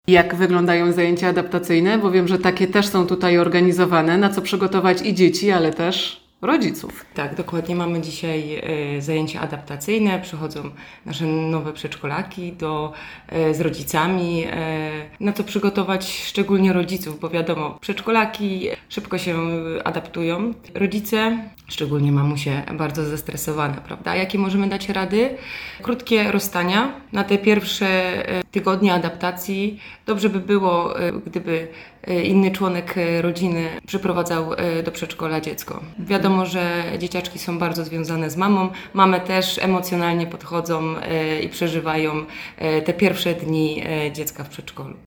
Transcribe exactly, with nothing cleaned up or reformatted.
Jak wyglądają zajęcia adaptacyjne? Bo wiem, że takie też są tutaj organizowane, na co przygotować i dzieci, ale też rodziców. Tak, dokładnie. Mamy dzisiaj e, zajęcia adaptacyjne. Przychodzą nasze nowe przedszkolaki do, e, z rodzicami. E, na co przygotować szczególnie rodziców, bo wiadomo, przedszkolaki szybko się adaptują. Rodzice, szczególnie mamusie, bardzo zestresowane, prawda? Jakie możemy dać rady? Krótkie rozstania. Na te pierwsze e, tygodnie adaptacji dobrze by było, e, gdyby e, inny członek e, rodziny przyprowadzał e, do przedszkola dziecko. Wiadomo, że dzieciaczki są bardzo związane z mamą. Mamy też emocjonalnie podchodzą e, i przeżywają e, te pierwsze dni e, dziecka w przedszkolu.